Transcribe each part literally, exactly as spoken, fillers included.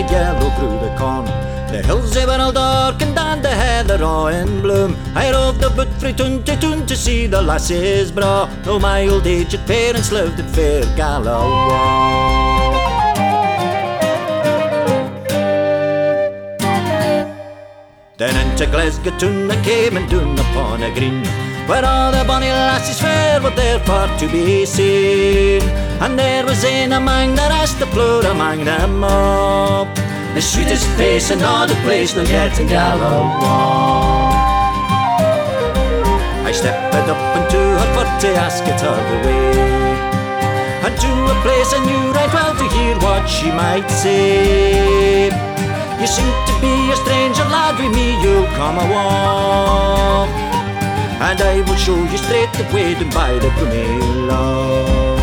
the yellow grew the corn. The hills they were all darkened and the heather all in bloom. I rode the boot frae tune to tune to see the lasses braw. Though my old aged parents lived at fair Galloway. Then into Glasgow town I came and down upon a green, where all the bonny lasses fair were there for to be seen. And there was ane among the rest, the floor among them all, the sweetest face in all the place, no yet in Galloway. I stepped up into her for to ask it all the way, and to a place I knew right well to hear what she might say. You seem to be a stranger, lad, with me you'll come a walk, and I will show you straight the way down by the Bromley Loch.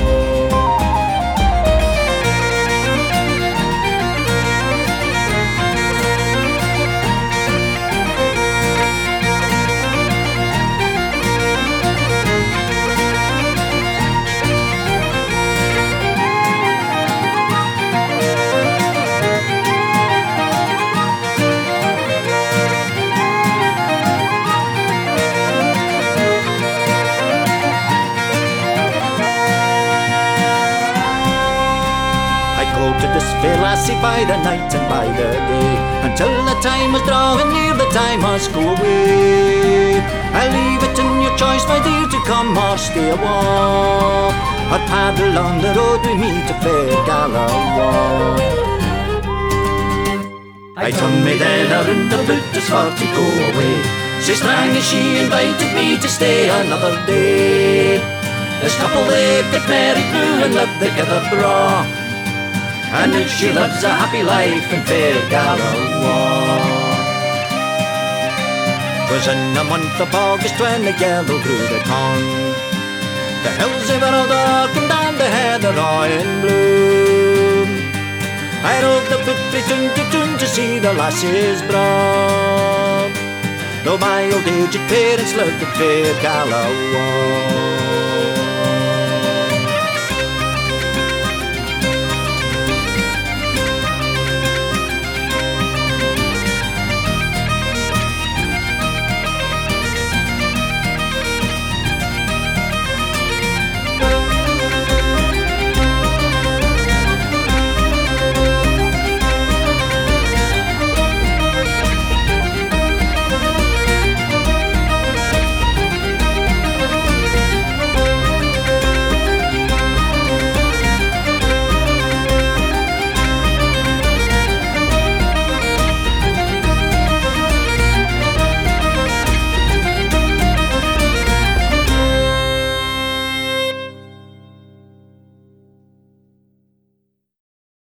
To this fair lassie by the night and by the day, until the time was drawing near, the time must go away. I'll leave it in your choice, my dear, to come or stay a walk, or paddle on the road with me to fair Galloway. I turned me then around the boot as for to go away, so strang as she invited me to stay another day. This couple they get married now and live together braw, and now she lives a happy life in fair Galloway. 'Twas in the month of August when the yellow grew the corn. The hills they were all darkened and the heather all in bloom. I rode the foot frae tune to tune to see the lasses braw, though my old aged parents lived in fair Galloway.